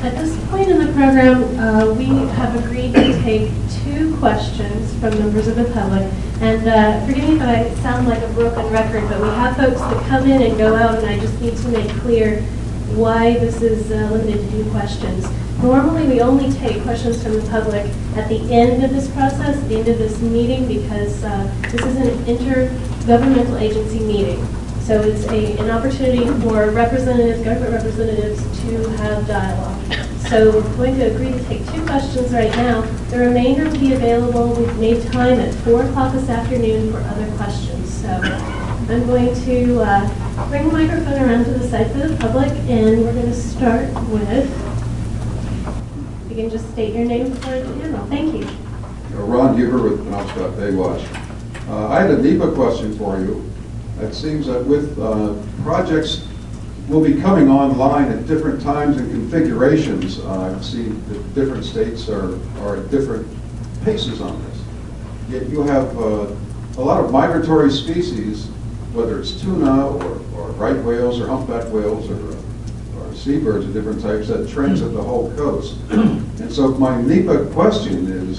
At this point in the program, we have agreed to take 2 questions from members of the public. And forgive me if I sound like a broken record, but we have folks that come in and go out, and I just need to make clear why this is limited to 2 questions. Normally, we only take questions from the public at the end of this process, the end of this meeting, because this is an intergovernmental agency meeting. So it's an opportunity for representatives, government representatives, to have dialogue. So we're going to agree to take 2 questions right now. The remainder will be available. We've made time at 4 o'clock this afternoon for other questions. So I'm going to bring the microphone around to the side for the public, and we're going to start with, you can just state your name before the panel. Thank you. Ron Huber with Penobscot Baywatch. I had a NEPA question for you. It seems that with projects will be coming online at different times and configurations. I've seen that different states are at different paces on this. Yet you have a lot of migratory species, whether it's tuna or right whales or humpback whales or seabirds of different types that transit the whole coast. And so my NEPA question is,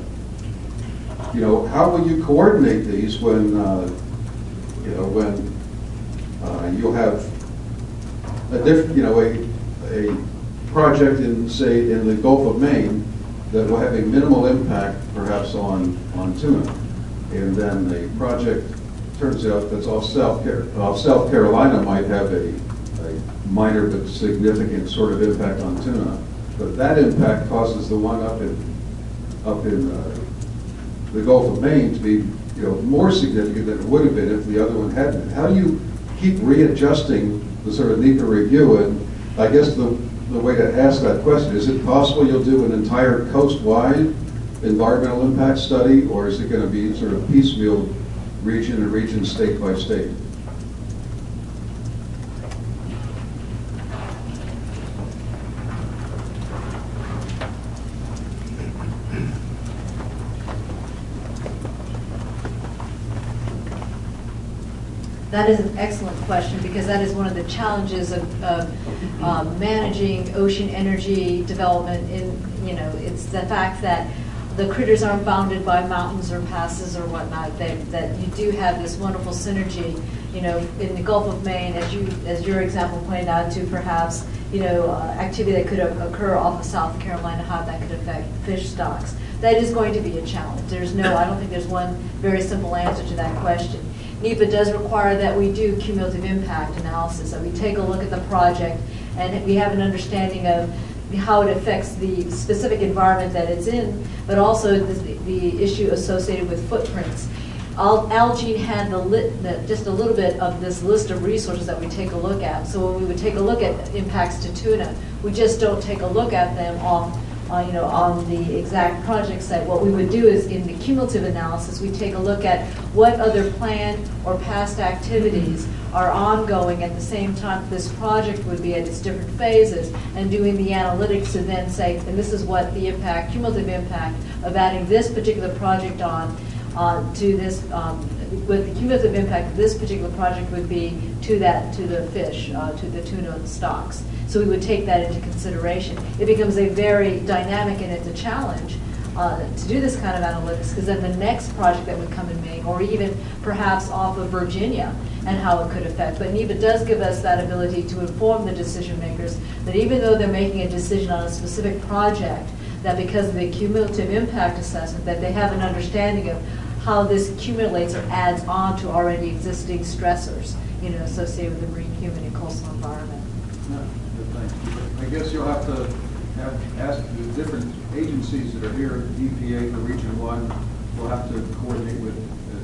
how will you coordinate these when you'll have a project in, say, in the Gulf of Maine that will have a minimal impact perhaps on tuna, and then the project turns out that's off South Carolina might have a minor but significant sort of impact on tuna, but that impact causes the one up in the Gulf of Maine to be more significant than it would have been if the other one hadn't. How do you keep readjusting the sort of NEPA review? And I guess the way to ask that question, is it possible you'll do an entire coast-wide environmental impact study, or is it going to be sort of piecemeal region to region, state by state? That is an excellent question, because that is one of the challenges of managing ocean energy development. It's the fact that the critters aren't bounded by mountains or passes or whatnot. That you do have this wonderful synergy. In the Gulf of Maine, as your example pointed out, to perhaps activity that could occur off of South Carolina, how that could affect fish stocks. That is going to be a challenge. I don't think there's one very simple answer to that question. NEPA does require that we do cumulative impact analysis, that we take a look at the project and we have an understanding of how it affects the specific environment that it's in, but also the issue associated with footprints. Algene had just a little bit of this list of resources that we take a look at. So when we would take a look at impacts to tuna, we just don't take a look at them on the exact project site. What we would do is, in the cumulative analysis, we take a look at what other planned or past activities are ongoing at the same time this project would be at its different phases, and doing the analytics to then say, and this is what the cumulative impact of adding this particular project on to this, what the cumulative impact of this particular project would be to the fish, to the tuna stocks. So we would take that into consideration. It becomes a very dynamic, and it's a challenge to do this kind of analytics, because then the next project that would come in Maine, or even perhaps off of Virginia, and how it could affect. But NEPA does give us that ability to inform the decision makers that even though they're making a decision on a specific project, that because of the cumulative impact assessment, that they have an understanding of how this accumulates or adds on to already existing stressors, associated with the marine, human, and coastal environment. I guess you'll have to ask the different agencies that are here, EPA for Region 1, will have to coordinate with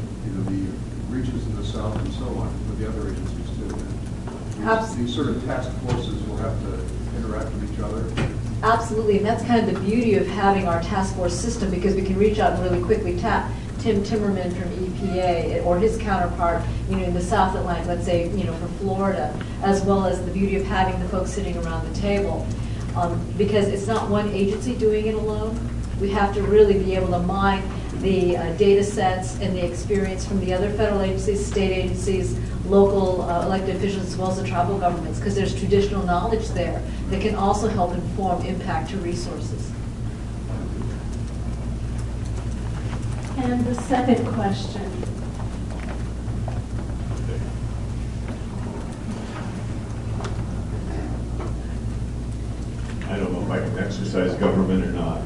the regions in the south and so on, with the other agencies too. These sort of task forces will have to interact with each other. Absolutely, and that's kind of the beauty of having our task force system, because we can reach out and really quickly tap Tim Timmerman from EPA or his counterpart, in the South Atlantic, let's say, for Florida, as well as the beauty of having the folks sitting around the table. Because it's not one agency doing it alone. We have to really be able to mine the data sets and the experience from the other federal agencies, state agencies, local elected officials, as well as the tribal governments, because there's traditional knowledge there that can also help inform impact to resources. And the second question. I don't know if I can exercise government or not.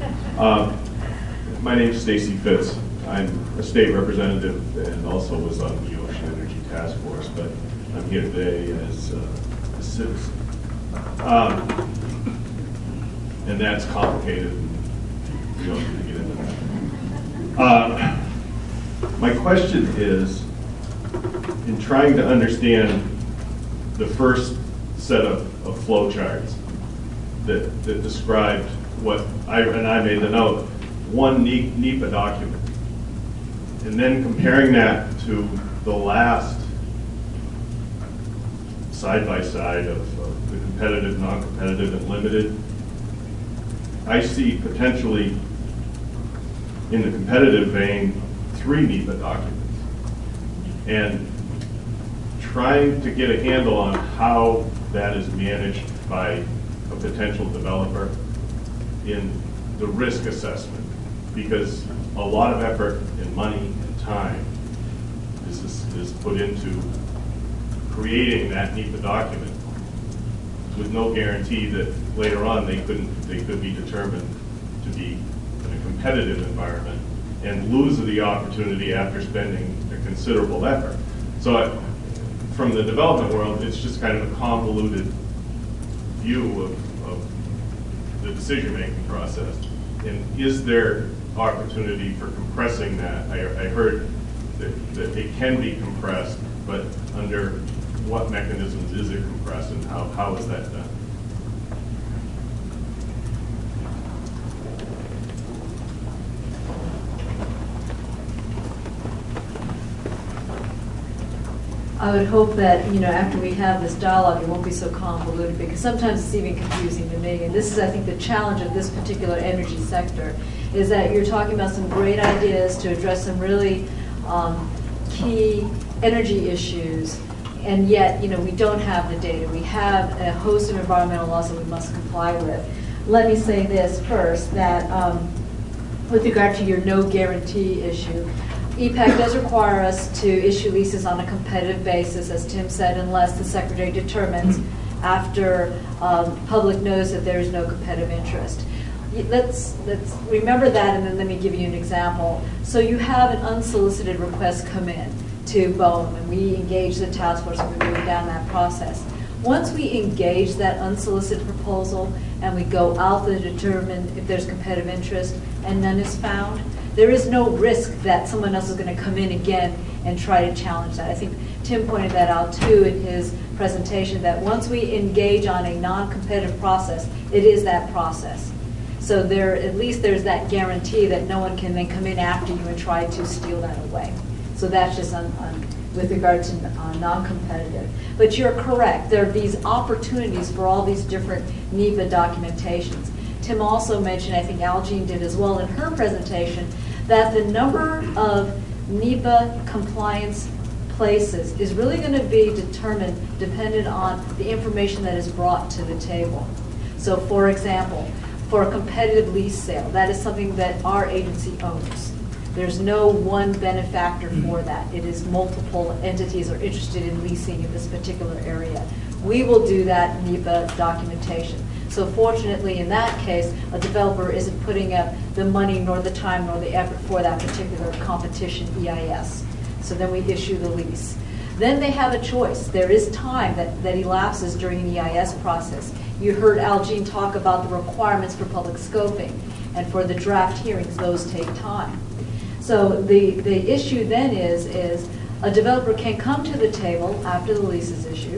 My name's Stacy Fitz. I'm a state representative and also was on the Ocean Energy Task Force, but I'm here today as a citizen. And that's complicated. We don't need to get into that. My question is, in trying to understand the first set of flow charts that described what I made the note, one NEPA document, and then comparing that to the last side-by-side of the competitive, non-competitive, and limited, I see potentially in the competitive vein 3 NEPA documents, and trying to get a handle on how that is managed by a potential developer in the risk assessment, because a lot of effort and money and time is put into creating that NEPA document with no guarantee that later on they could be determined to be in a competitive environment and lose the opportunity after spending a considerable effort. So from the development world, it's just kind of a convoluted view of the decision-making process. And is there opportunity for compressing that? I heard that it can be compressed, but under what mechanisms is it compressed, and how is that done? I would hope that, after we have this dialogue, it won't be so convoluted, because sometimes it's even confusing to me. And this is, I think, the challenge of this particular energy sector, is that you're talking about some great ideas to address some really key energy issues, and yet, we don't have the data. We have a host of environmental laws that we must comply with. Let me say this first, that with regard to your no guarantee issue, EPAC does require us to issue leases on a competitive basis, as Tim said, unless the Secretary determines after public knows that there is no competitive interest. Let's remember that, and then let me give you an example. So you have an unsolicited request come in to BOEM, and we engage the task force and we move down that process. Once we engage that unsolicited proposal and we go out to determine if there's competitive interest and none is found, there is no risk that someone else is going to come in again and try to challenge that. I think Tim pointed that out too in his presentation, that once we engage on a non-competitive process, it is that process. So at least there's that guarantee that no one can then come in after you and try to steal that away. So that's just with regard to non-competitive. But you're correct. There are these opportunities for all these different NEPA documentations. Tim also mentioned, I think Algene did as well in her presentation, that the number of NEPA compliance places is really going to be determined dependent on the information that is brought to the table. So for example, for a competitive lease sale, that is something that our agency owns. There's no one benefactor for that. It is multiple entities are interested in leasing in this particular area. We will do that NEPA documentation. So fortunately, in that case, a developer isn't putting up the money, nor the time, nor the effort for that particular competition EIS. So then we issue the lease. Then they have a choice. There is time that elapses during an EIS process. You heard Algene talk about the requirements for public scoping, and for the draft hearings, those take time. So the issue then is a developer can come to the table after the lease is issued,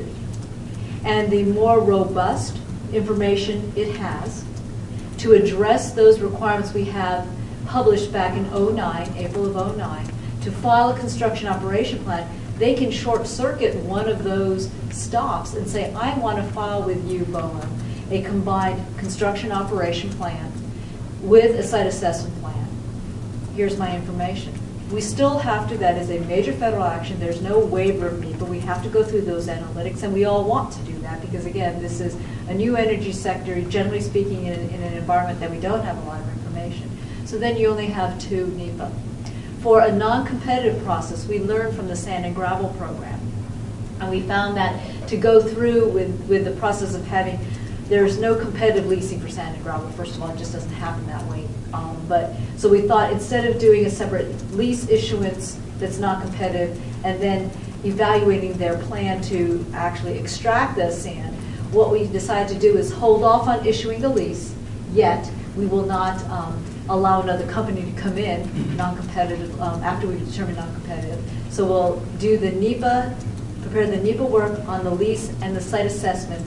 and the more robust information it has to address those requirements we have published back in April of 2009, to file a construction operation plan, they can short circuit one of those stops and say, I want to file with you, BOEM, a combined construction operation plan with a site assessment plan. here's my information. We still have to, that is a major federal action, there's no waiver of NEPA, we have to go through those analytics, and we all want to do that, because again, this is a new energy sector, generally speaking, in an environment that we don't have a lot of information. So then you only have 2 NEPA. For a non-competitive process, we learned from the sand and gravel program, and we found that to go through with the process of having, there's no competitive leasing for sand and gravel. First of all, it just doesn't happen that way. So we thought instead of doing a separate lease issuance that's not competitive and then evaluating their plan to actually extract the sand, what we decided to do is hold off on issuing the lease, yet we will not allow another company to come in non-competitive after we've determined non-competitive. So we'll do the NEPA, prepare the NEPA work on the lease and the site assessment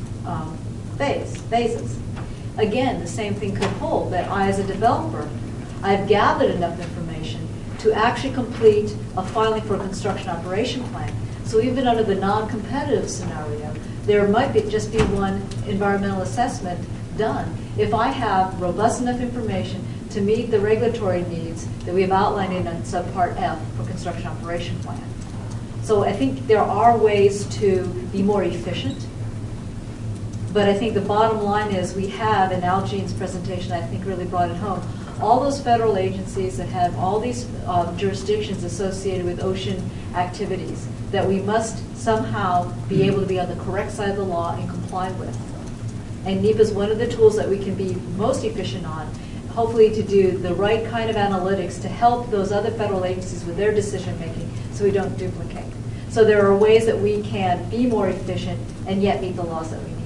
phases. Again, the same thing could hold, that I as a developer, I've gathered enough information to actually complete a filing for a construction operation plan. So even under the non-competitive scenario, there might just be one environmental assessment done. If I have robust enough information to meet the regulatory needs that we have outlined in subpart F for construction operation plan. So I think there are ways to be more efficient. But I think the bottom line is we have, and Al Jean's presentation I think really brought it home, all those federal agencies that have all these jurisdictions associated with ocean activities that we must somehow be able to be on the correct side of the law and comply with. And NEPA is one of the tools that we can be most efficient on, hopefully to do the right kind of analytics to help those other federal agencies with their decision making so we don't duplicate. So there are ways that we can be more efficient and yet meet the laws that we need.